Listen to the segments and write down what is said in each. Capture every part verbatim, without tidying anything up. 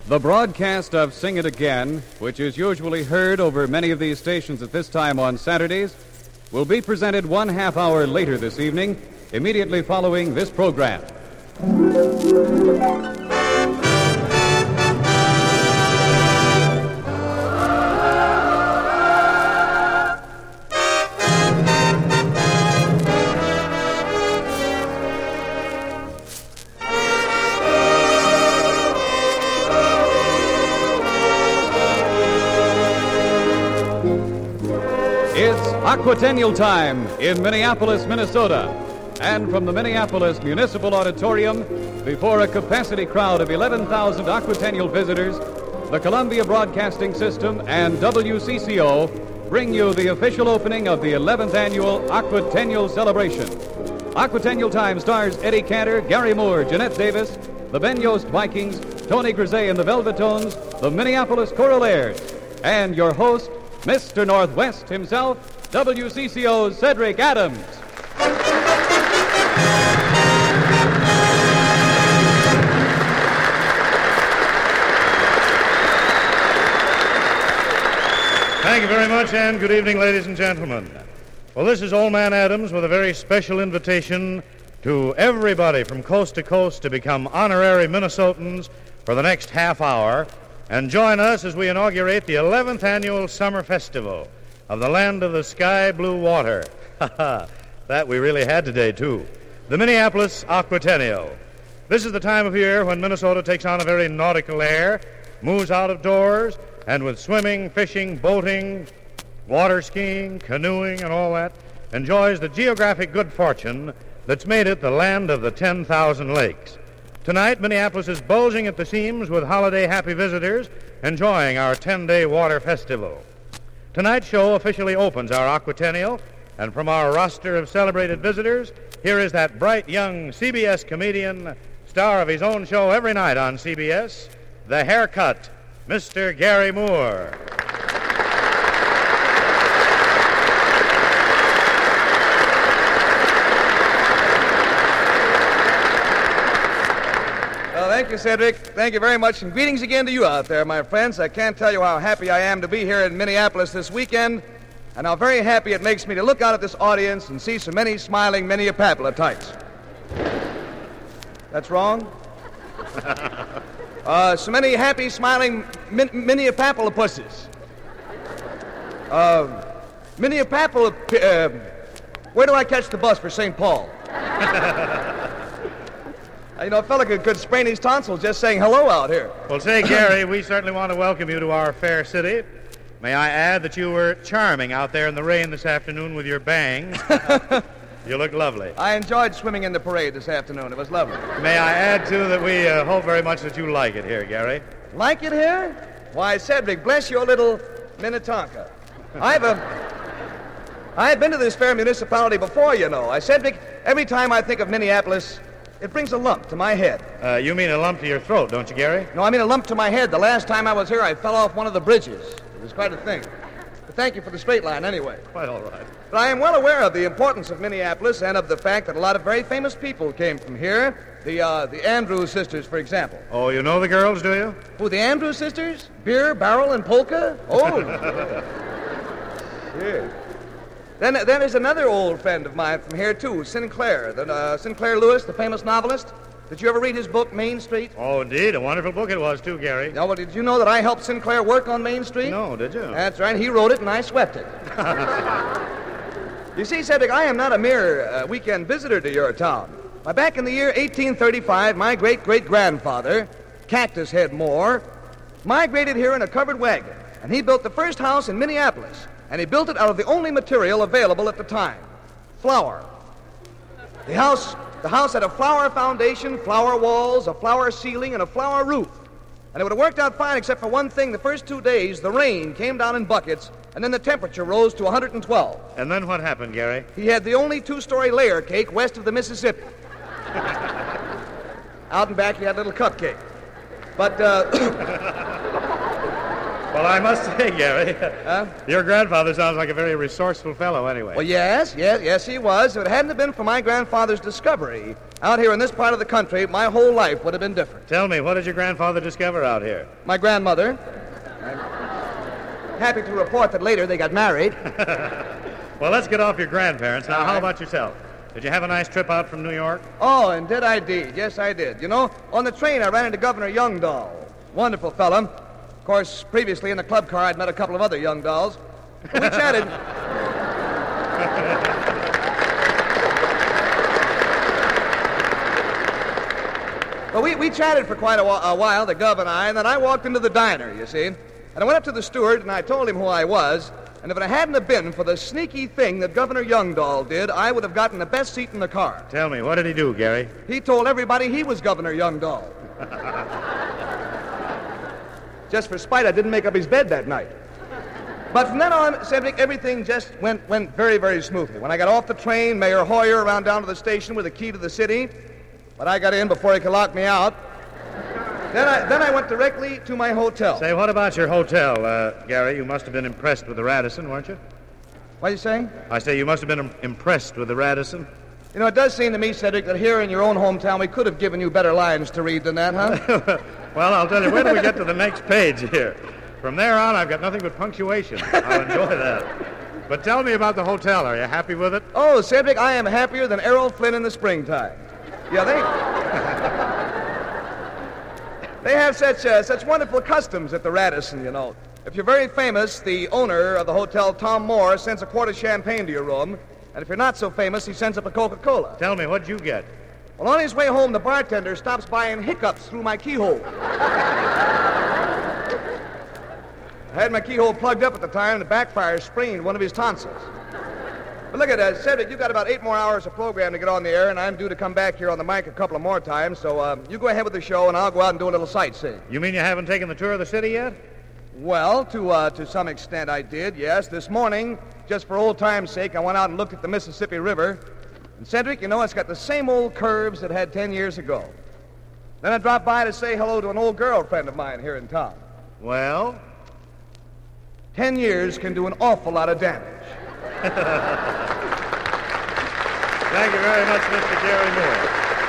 The broadcast of Sing It Again, which is usually heard over many of these stations at this time on Saturdays, will be presented one half hour later this evening, immediately following this program. Aquatennial time in Minneapolis, Minnesota. And from the Minneapolis Municipal Auditorium, before a capacity crowd of eleven thousand Aquatennial visitors, the Columbia Broadcasting System and W C C O bring you the official opening of the eleventh annual Aquatennial celebration. Aquatennial time stars Eddie Cantor, Gary Moore, Jeanette Davis, the Ben Yost Vikings, Tony Grisey and the Velvetones, the Minneapolis Choraleers, and your host, Mister Northwest himself, W C C O's Cedric Adams. Thank you very much, and good evening, ladies and gentlemen. Well, this is Old Man Adams with a very special invitation to everybody from coast to coast to become honorary Minnesotans for the next half hour and join us as we inaugurate the eleventh annual Summer Festival of the Land of the Sky Blue Water. That we really had today, too. The Minneapolis Aquatennial. This is the time of year when Minnesota takes on a very nautical air, moves out of doors, and with swimming, fishing, boating, water skiing, canoeing, and all that, enjoys the geographic good fortune that's made it the land of the ten thousand lakes. Tonight, Minneapolis is bulging at the seams with holiday-happy visitors enjoying our ten-day water festival. Tonight's show officially opens our Aquatennial, and from our roster of celebrated visitors, here is that bright young C B S comedian, star of his own show every night on C B S, The Haircut, Mister Gary Moore. Thank you, Cedric. Thank you very much, and greetings again to you out there, my friends. I can't tell you how happy I am to be here in Minneapolis this weekend, and how very happy it makes me to look out at this audience and see so many smiling Minneapolites. That's wrong? uh, so many happy, smiling min- Minneapolipuses. Uh, Minneapolis, uh, where do I catch the bus for Saint Paul? You know, a fella could, could sprain his tonsils just saying hello out here. Well, say, Gary, we certainly want to welcome you to our fair city. May I add that you were charming out there in the rain this afternoon with your bangs. You look lovely. I enjoyed swimming in the parade this afternoon. It was lovely. May I add, too, that we uh, hope very much that you like it here, Gary. Like it here? Why, Cedric, bless your little Minnetonka. I've, uh, I've been to this fair municipality before, you know. I, Cedric, every time I think of Minneapolis, it brings a lump to my head. Uh, you mean a lump to your throat, don't you, Gary? No, I mean a lump to my head. The last time I was here, I fell off one of the bridges. It was quite a thing. But thank you for the straight line anyway. Quite all right. But I am well aware of the importance of Minneapolis and of the fact that a lot of very famous people came from here. The, uh, the Andrews sisters, for example. Oh, you know the girls, do you? Who, the Andrews sisters? Beer, Barrel, and Polka? Oh. Yeah. Then, then there's another old friend of mine from here, too, Sinclair. The, uh, Sinclair Lewis, the famous novelist. Did you ever read his book, Main Street? Oh, indeed. A wonderful book it was, too, Gary. No, well, did you know that I helped Sinclair work on Main Street? No, did you? That's right. He wrote it, and I swept it. You see, Cedric, I am not a mere uh, weekend visitor to your town. Why, back in the year eighteen thirty-five, my great-great-grandfather, Cactus Head Moore, migrated here in a covered wagon, and he built the first house in Minneapolis. And he built it out of the only material available at the time, flour. The house, the house had a flour foundation, flour walls, a flour ceiling, and a flour roof. And it would have worked out fine except for one thing. The first two days, the rain came down in buckets, and then the temperature rose to one hundred twelve. And then what happened, Gary? He had the only two-story layer cake west of the Mississippi. Out and back, he had a little cupcake. But, uh... Well, I must say, Gary, Huh? your grandfather sounds like a very resourceful fellow anyway. Well, yes, yes, yes, he was. If it hadn't have been for my grandfather's discovery out here in this part of the country, my whole life would have been different. Tell me, what did your grandfather discover out here? My grandmother. I'm happy to report that later they got married. Well, let's get off your grandparents. Now, All how right. about yourself? Did you have a nice trip out from New York? Oh, and did I indeed? Yes, I did. You know, on the train I ran into Governor Youngdahl. Wonderful fella. Of course, previously in the club car I'd met a couple of other Youngdahls. We chatted. Well, we, we chatted for quite a, whi- a while, the Gov and I, and then I walked into the diner, you see. And I went up to the steward and I told him who I was. And if it hadn't have been for the sneaky thing that Governor Youngdahl did, I would have gotten the best seat in the car. Tell me, what did he do, Gary? He told everybody he was Governor Youngdahl. Just for spite, I didn't make up his bed that night. But from then on, Cedric, everything just went went very, very smoothly. When I got off the train, Mayor Hoyer ran down to the station with a key to the city. But I got in before he could lock me out. Then I then I went directly to my hotel. Say, what about your hotel, uh, Gary? You must have been impressed with the Radisson, weren't you? What are you saying? I say you must have been im- impressed with the Radisson. You know, it does seem to me, Cedric, that here in your own hometown we could have given you better lines to read than that, huh? Well, I'll tell you, wait till we get to the next page here. From there on, I've got nothing but punctuation. I'll enjoy that. But tell me about the hotel. Are you happy with it? Oh, Cedric, I am happier than Errol Flynn in the springtime. Yeah, they... they have such uh, such wonderful customs at the Radisson, you know. If you're very famous, the owner of the hotel, Tom Moore, sends a quart of champagne to your room. And if you're not so famous, he sends up a Coca-Cola. Tell me, what'd you get? Well, on his way home, the bartender stops by and hiccups through my keyhole. I had my keyhole plugged up at the time, and the backfire sprained one of his tonsils. But look at that, Cedric, you've got about eight more hours of program to get on the air, and I'm due to come back here on the mic a couple of more times, so uh, you go ahead with the show, and I'll go out and do a little sightseeing. You mean you haven't taken the tour of the city yet? Well, to uh, to some extent I did, yes. This morning, just for old time's sake, I went out and looked at the Mississippi River. And Cedric, you know, it's got the same old curves it had ten years ago. Then I dropped by to say hello to an old girlfriend of mine here in town. Well? Ten years can do an awful lot of damage. Thank you very much, Mister Jerry Moore.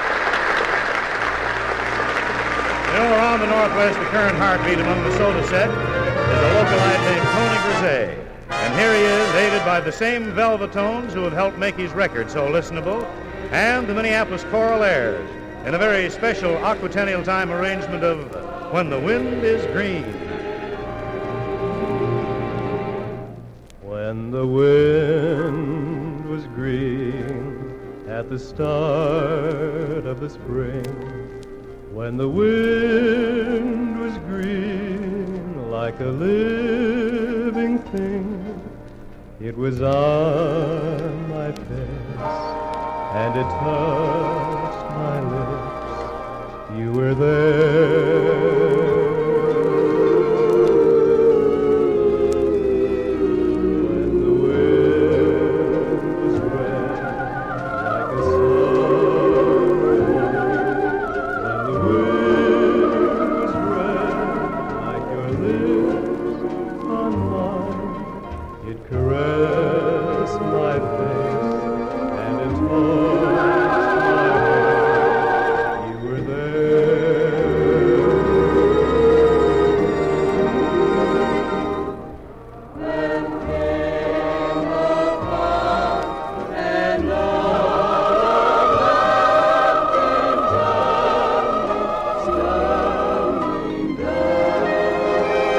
You know, around the Northwest, the current heartbeat among the soda set is a localite named Tony Grisey. And here he is, aided by the same Velvetones who have helped make his record so listenable, and the Minneapolis Choral Airs, in a very special Aquatennial Time arrangement of When the Wind is Green. When the wind was green at the start of the spring, when the wind was green like a living thing, it was on my face and it touched my lips. You were there.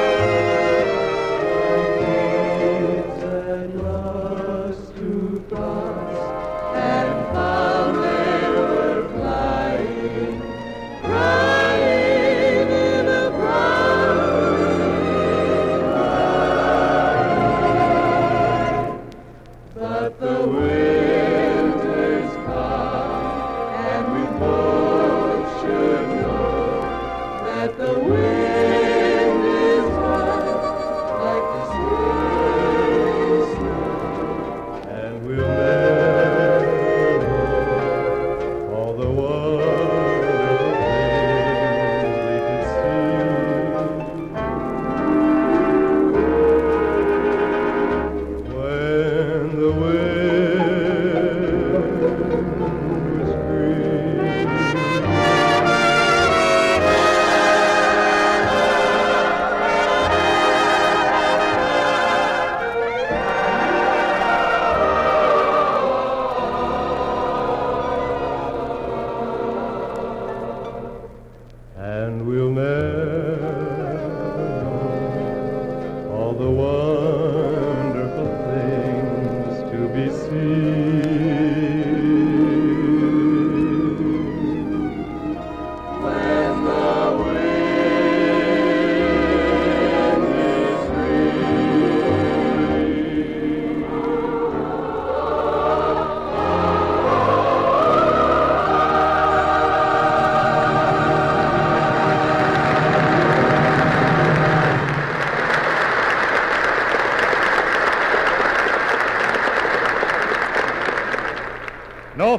To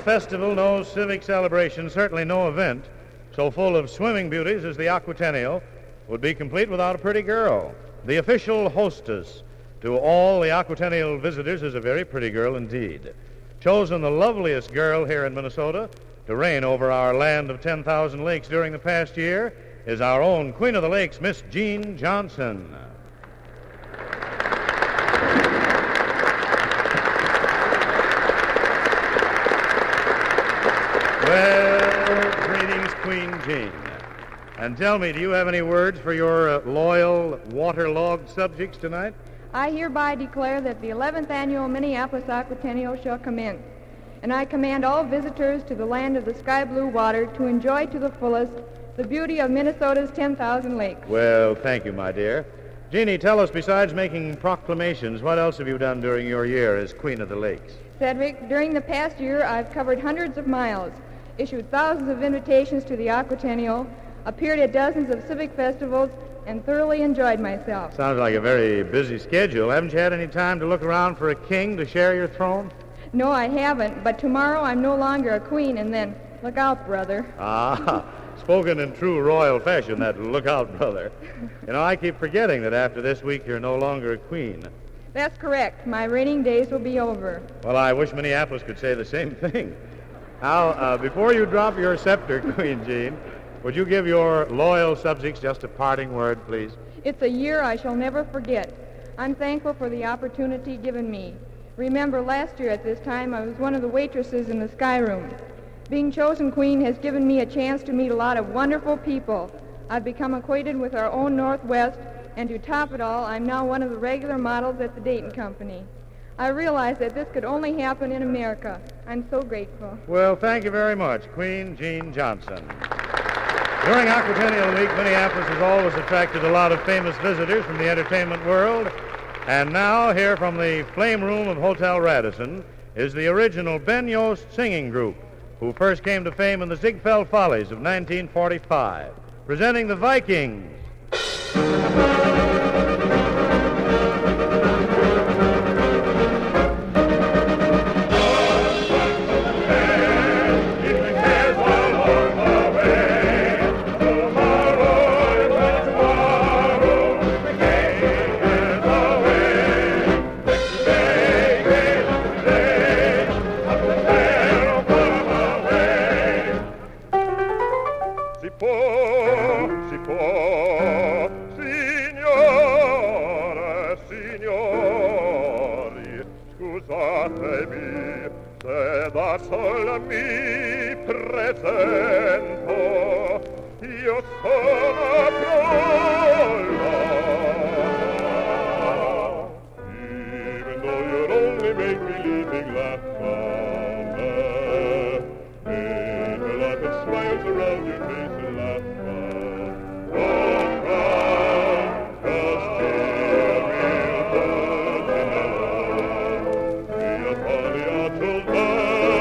festival, no civic celebration, certainly no event so full of swimming beauties as the Aquatennial would be complete without a pretty girl. The official hostess to all the Aquatennial visitors is a very pretty girl indeed. Chosen the loveliest girl here in Minnesota to reign over our land of ten thousand lakes during the past year is our own Queen of the Lakes, Miss Jean Johnson. Well, greetings, Queen Jean. And tell me, do you have any words for your uh, loyal, waterlogged subjects tonight? I hereby declare that the eleventh Annual Minneapolis Aquatennial shall commence, and I command all visitors to the land of the sky-blue water to enjoy to the fullest the beauty of Minnesota's ten thousand lakes. Well, thank you, my dear. Jeannie, tell us, besides making proclamations, what else have you done during your year as Queen of the Lakes? Cedric, during the past year, I've covered hundreds of miles, issued thousands of invitations to the Aquatennial, appeared at dozens of civic festivals, and thoroughly enjoyed myself. Sounds like a very busy schedule. Haven't you had any time to look around for a king to share your throne? No, I haven't, but tomorrow I'm no longer a queen, and then, look out, brother. Ah, spoken in true royal fashion, that look out, brother. You know, I keep forgetting that after this week you're no longer a queen. That's correct. My reigning days will be over. Well, I wish Minneapolis could say the same thing. Now, uh, before you drop your scepter, Queen Jean, would you give your loyal subjects just a parting word, please? It's a year I shall never forget. I'm thankful for the opportunity given me. Remember, last year at this time, I was one of the waitresses in the Sky Room. Being chosen queen has given me a chance to meet a lot of wonderful people. I've become acquainted with our own Northwest, and to top it all, I'm now one of the regular models at the Dayton Company. I realize that this could only happen in America. I'm so grateful. Well, thank you very much, Queen Jean Johnson. During Aquatennial Week, Minneapolis has always attracted a lot of famous visitors from the entertainment world. And now, here from the Flame Room of Hotel Radisson is the original Ben Yost singing group, who first came to fame in the Ziegfeld Follies of nineteen forty-five, presenting the Vikings. Sola mi presento, io sono pronta. Even though you'd only make believing laugh fun, angel life and smiles around your face and laugh fun. Don't cry, just hear me put in the love, be a Pagliaccio love.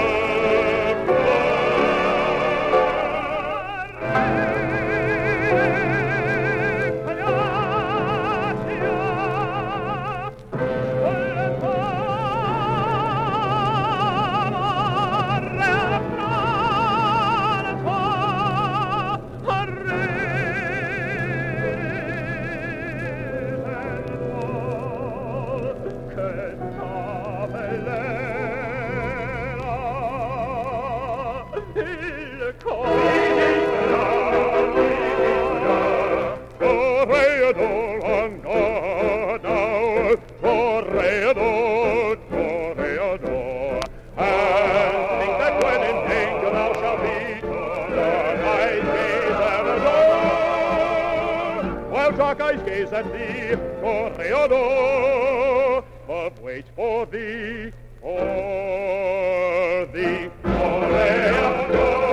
Gaze at thee, Toreador, but wait for thee, for thee, Toreador.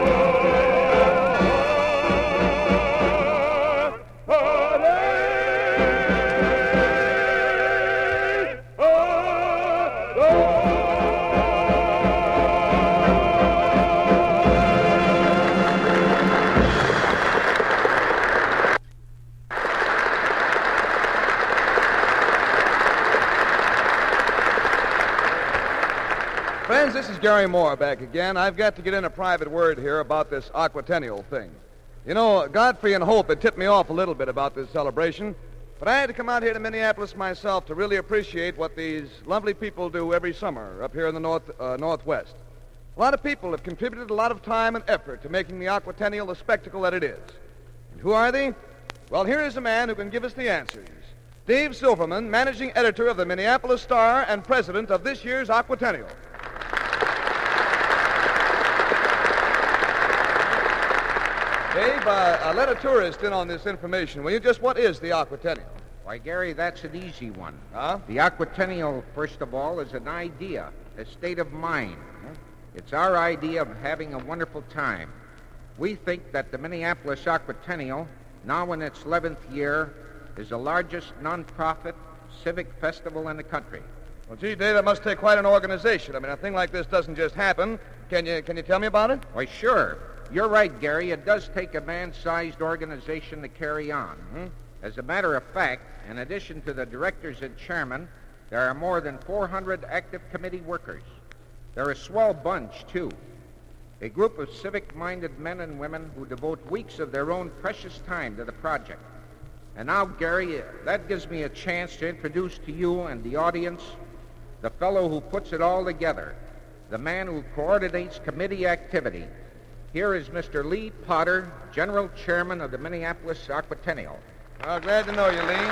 Friends, this is Gary Moore back again. I've got to get in a private word here about this Aquatennial thing. You know, Godfrey and Hope had tipped me off a little bit about this celebration, but I had to come out here to Minneapolis myself to really appreciate what these lovely people do every summer up here in the north uh, Northwest. A lot of people have contributed a lot of time and effort to making the Aquatennial the spectacle that it is. And who are they? Well, here is a man who can give us the answers. Dave Silverman, managing editor of the Minneapolis Star and president of this year's Aquatennial. Dave, uh, uh, let a tourist in on this information, will you? Just what is the Aquatennial? Why, Gary, that's an easy one. Huh? The Aquatennial, first of all, is an idea, a state of mind. It's our idea of having a wonderful time. We think that the Minneapolis Aquatennial, now in its eleventh year, is the largest non-profit civic festival in the country. Well, gee, Dave, that must take quite an organization. I mean, a thing like this doesn't just happen. Can you, can you tell me about it? Why, sure. You're right, Gary. It does take a man-sized organization to carry on. Mm-hmm. As a matter of fact, in addition to the directors and chairman, there are more than four hundred active committee workers. They're a swell bunch, too. A group of civic-minded men and women who devote weeks of their own precious time to the project. And now, Gary, that gives me a chance to introduce to you and the audience the fellow who puts it all together, the man who coordinates committee activity. Here is Mister Lee Potter, General Chairman of the Minneapolis Aquatennial. Well, glad to know you, Lee.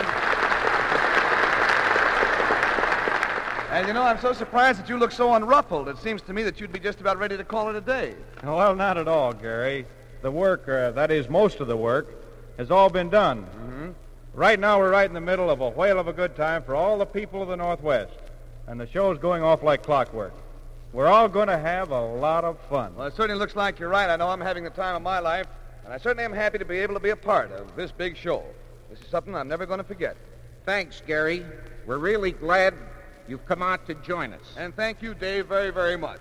And you know, I'm so surprised that you look so unruffled. It seems to me that you'd be just about ready to call it a day. Well, not at all, Gary. The work, uh, that is, most of the work, has all been done. Mm-hmm. Right now, we're right in the middle of a whale of a good time for all the people of the Northwest. And the show's going off like clockwork. We're all going to have a lot of fun. Well, it certainly looks like you're right. I know I'm having the time of my life, and I certainly am happy to be able to be a part of this big show. This is something I'm never going to forget. Thanks, Gary. We're really glad you've come out to join us. And thank you, Dave, very, very much.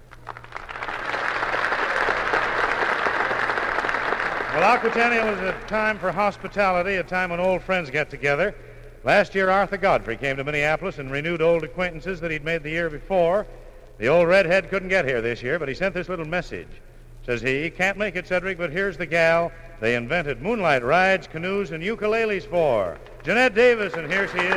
Well, Aquatennial is a time for hospitality, a time when old friends get together. Last year, Arthur Godfrey came to Minneapolis and renewed old acquaintances that he'd made the year before. The old redhead couldn't get here this year, but he sent this little message. Says he, can't make it, Cedric, but here's the gal they invented moonlight rides, canoes, and ukuleles for. Jeanette Davis, and here she is.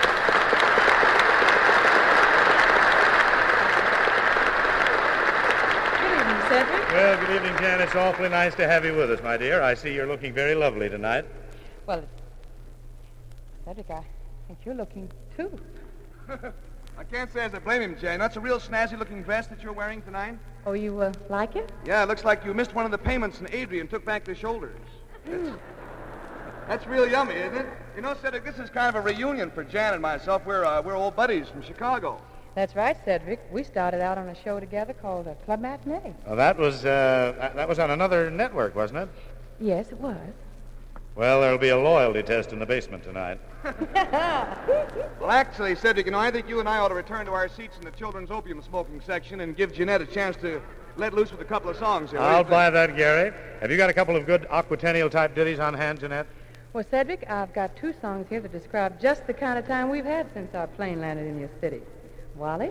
Good evening, Cedric. Well, good evening, Jan. It's awfully nice to have you with us, my dear. I see you're looking very lovely tonight. Well, Cedric, I think you're looking, too. I can't say as I blame him, Jane. That's a real snazzy-looking dress that you're wearing tonight. Oh, you uh, like it? Yeah, it looks like you missed one of the payments and Adrian took back the shoulders. That's, that's real yummy, isn't it? You know, Cedric, this is kind of a reunion for Jan and myself. We're, uh, we're old buddies from Chicago. That's right, Cedric. We started out on a show together called uh, Club Matinee. Well, that was, uh, that was on another network, wasn't it? Yes, it was. Well, there'll be a loyalty test in the basement tonight. Well, actually, Cedric, you know, I think you and I ought to return to our seats in the children's opium smoking section and give Jeanette a chance to let loose with a couple of songs here. I'll buy that, Gary. Have you got a couple of good Aquatennial-type ditties on hand, Jeanette? Well, Cedric, I've got two songs here that describe just the kind of time we've had since our plane landed in your city. Wally?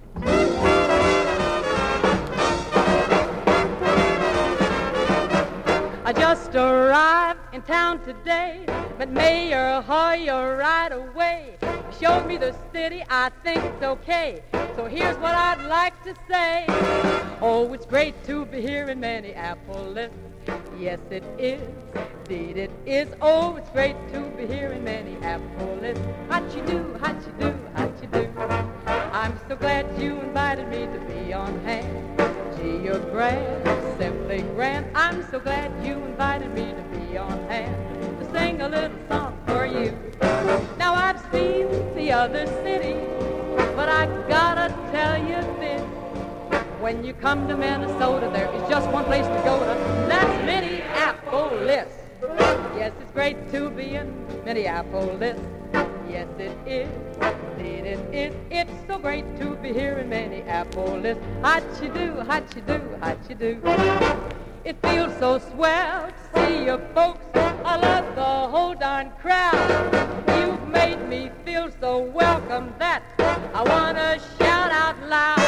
I just arrived in town today, but Mayor Hoyer right away showed me the city. I think it's okay, so here's what I'd like to say. Oh, it's great to be here in Minneapolis. Yes, it is. Indeed, it is. Oh, it's great to be here in Minneapolis. How'd you do? How'd you do? How'd you do? I'm so glad you invited me to be on hand. Gee, you're grand, simply grand. I'm so glad you invited me to be on hand to sing a little song for you. Now I've seen the other cities, but I gotta tell you this. When you come to Minnesota, there is just one place to go to, and that's Minneapolis. Yes, it's great to be in Minneapolis. Yes, it is. Indeed, it is. It's so great to be here in Minneapolis. How'd you do? How'd you do? How'd you do? It feels so swell to see you folks. I love the whole darn crowd. You've made me feel so welcome that I want to shout out loud.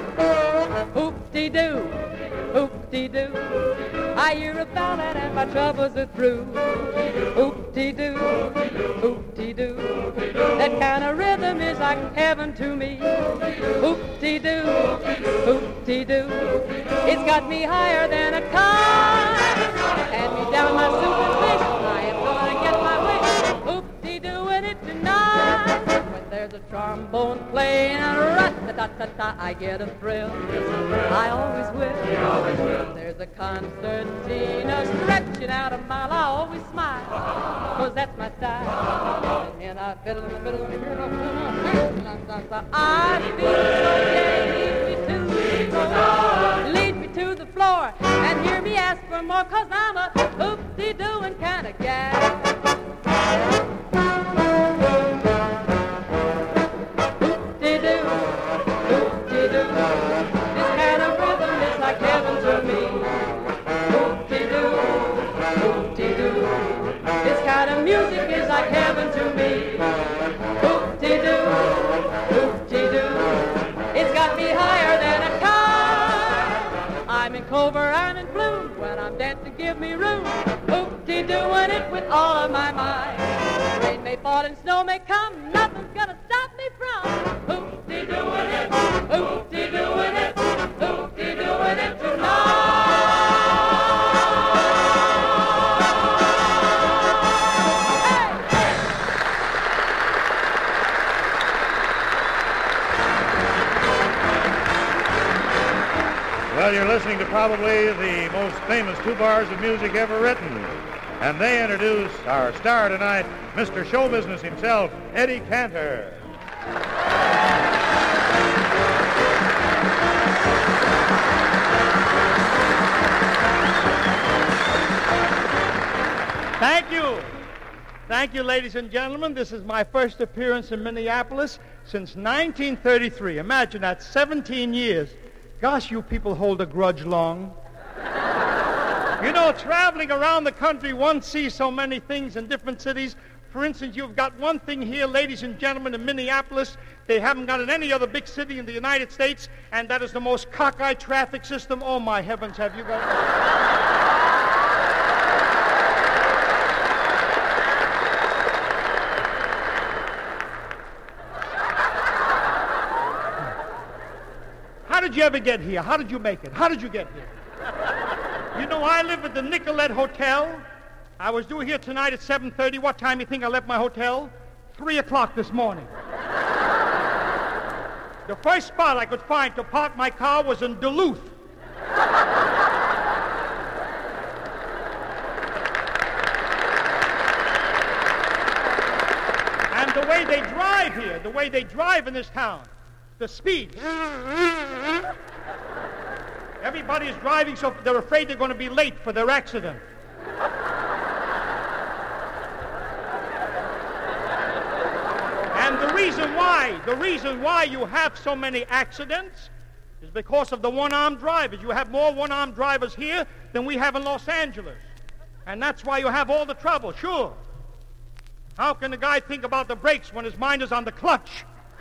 Hoop-dee-doo, hoop-dee-doo. I hear a ballad and my troubles are through. Hoop-dee-doo, hoop-dee-doo. That kind of rhythm is like heaven to me. Hoop-dee-doo, hoop-dee-doo. It's got me higher than a kite. Hand me down my soup and fish. I am gonna get my wish. Hoop-dee-dooing it tonight. When there's a trombone playing and rat-ta-ta-ta-ta, I get a thrill. I always will. When there's a concertina stretching out a mile, I always smile. Cause that's my style. And I fiddle and fiddle and fiddle and fiddle. I feel so gay. Lead me to the floor. Lead me to the floor. And hear me ask for more. Cause I'm a hoop-dee-dooing kind of gal. Hoop-dee-doo, hoop-dee-doo. This kind of rhythm is like heaven to me. Hoop-dee-doo, hoop-dee-doo. This kind of music is like heaven to me. Hoop-dee-doo, hoop-dee-doo. It's got me higher than a kite. I'm in clover, I'm in bloom. When I'm dancing, give me room. Hoop-dee-dooing it with all of my might. Rain may fall and snow may come. Nothing's gonna stop me from hoop-dee-dooing it, hoop-dee-dooing it, hoop-dee-dooing it tonight. Well, you're listening to probably the most famous two bars of music ever written. And they introduce our star tonight, Mister Show Business himself, Eddie Cantor. Thank you. Thank you, ladies and gentlemen. This is my first appearance in Minneapolis since nineteen thirty-three. Imagine that, seventeen years. Gosh, you people hold a grudge long. You know, traveling around the country, one sees so many things in different cities. For instance, you've got one thing here, ladies and gentlemen, in Minneapolis. They haven't got in any other big city in the United States, and that is the most cockeyed traffic system. Oh, my heavens, have you got... How did you ever get here? How did you make it? How did you get here? You know, I live at the Nicolette Hotel. I was due here tonight at seven thirty. What time do you think I left my hotel? three o'clock this morning. The first spot I could find to park my car was in Duluth. And the way they drive here, the way they drive in this town, the speed. Everybody is driving, so they're afraid they're going to be late for their accident. And the reason why, the reason why you have so many accidents is because of the one-armed drivers. You have more one-armed drivers here than we have in Los Angeles. And that's why you have all the trouble, sure. How can the guy think about the brakes when his mind is on the clutch?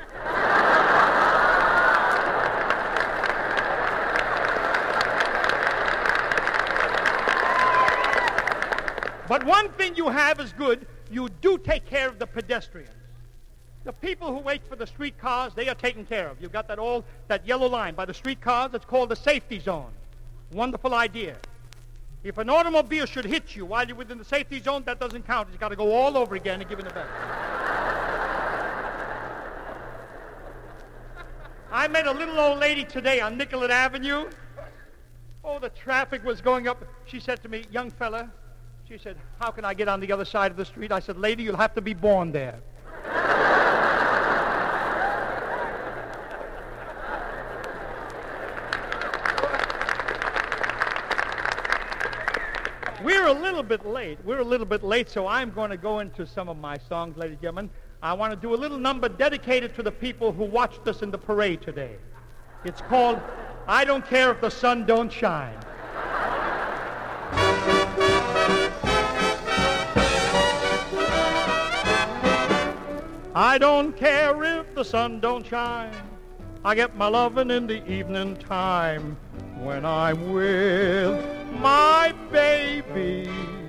But one thing you have is good. You do take care of the pedestrians. The people who wait for the streetcars, they are taken care of. You've got that old, that yellow line by the streetcars. It's called the safety zone. Wonderful idea. If an automobile should hit you while you're within the safety zone, that doesn't count. You've got to go all over again and give it a back. I met a little old lady today on Nicollet Avenue. Oh, the traffic was going up. She said to me, young fella, she said, how can I get on the other side of the street? I said, lady, you'll have to be born there. We're a little bit late. We're a little bit late, so I'm going to go into some of my songs, ladies and gentlemen. I want to do a little number dedicated to the people who watched us in the parade today. It's called, I Don't Care If the Sun Don't Shine. I don't care if the sun don't shine. I get my lovin' in the evening time when I'm with my baby.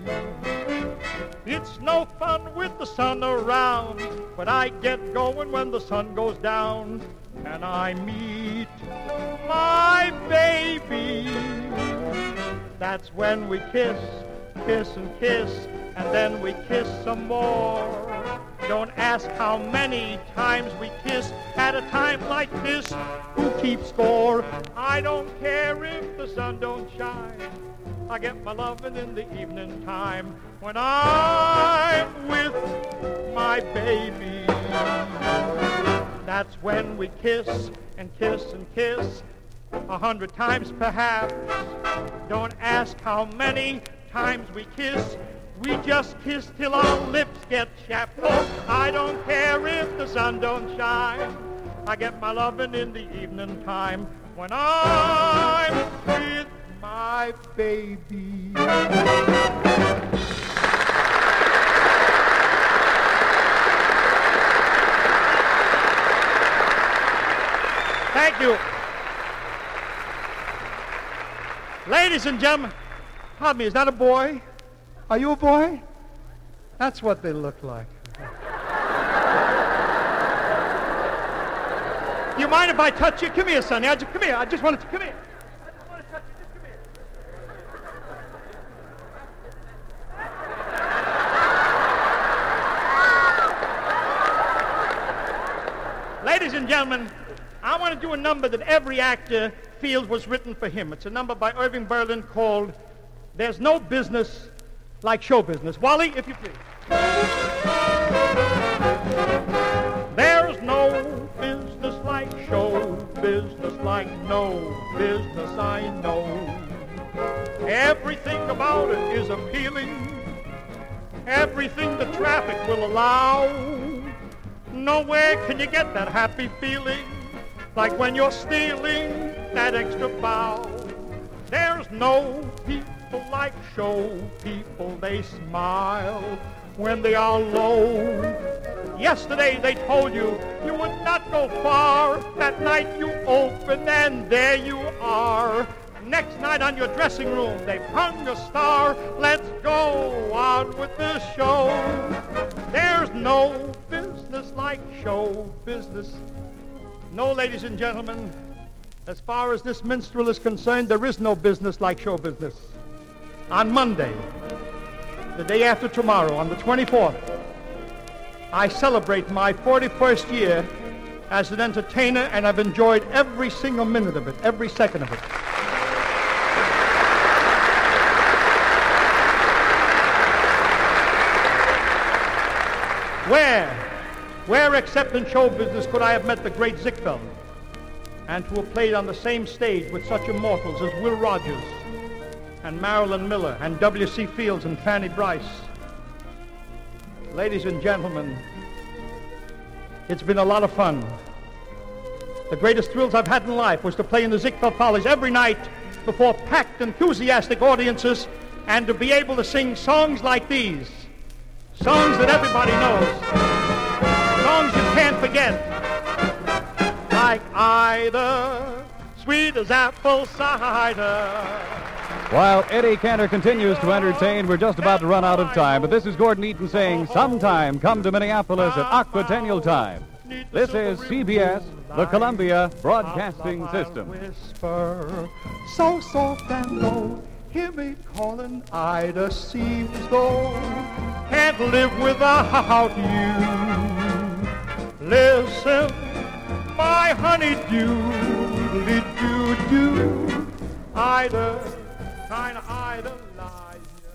It's no fun with the sun around, but I get going when the sun goes down and I meet my baby. That's when we kiss, kiss and kiss, and then we kiss some more. Don't ask how many times we kiss at a time like this. Who keeps score? I don't care if the sun don't shine. I get my lovin' in the evening time when I'm with my baby. That's when we kiss and kiss and kiss a hundred times perhaps. Don't ask how many times we kiss. We just kiss till our lips get chapped. Oh, I don't care if the sun don't shine. I get my lovin' in the evening time when I'm with my baby. Thank you. Ladies and gentlemen, pardon me, is that a boy? Are you a boy? That's what they look like. You mind if I touch you? Come here, Sonny. I just, come here. I just wanted to come here. I just want to touch you. Just come here. Ladies and gentlemen, I want to do a number that every actor feels was written for him. It's a number by Irving Berlin called There's No Business Like Show Business. Wally, if you please. There's no business like show business, like no business I know. Everything about it is appealing, everything the traffic will allow. Nowhere can you get that happy feeling like when you're stealing that extra bow. There's no people like show people, they smile when they are low. Yesterday they told you you would not go far. That night you open and there you are. Next night on your dressing room they've hung your star. Let's go on with the show. There's no business like show business. No, ladies and gentlemen, as far as this minstrel is concerned, there is no business like show business. On Monday, the day after tomorrow, on the twenty-fourth, I celebrate my forty-first year as an entertainer, and I've enjoyed every single minute of it, every second of it. Where, where except in show business could I have met the great Ziegfeld and to have played on the same stage with such immortals as Will Rogers and Marilyn Miller and W C Fields and Fanny Bryce. Ladies and gentlemen, it's been a lot of fun. The greatest thrills I've had in life was to play in the Ziegfeld Follies every night before packed, enthusiastic audiences and to be able to sing songs like these, songs that everybody knows, songs you can't forget, like Ida, sweet as apple cider. While Eddie Cantor continues to entertain, we're just about to run out of time, but this is Gordon Eaton saying, sometime come to Minneapolis at Aquatennial Time. This is C B S, the Columbia Broadcasting System. Whisper, so soft and low, hear me calling, Ida, seems though can't live without you. Listen, my honeydew, do do do, Ida, kind of idolize me.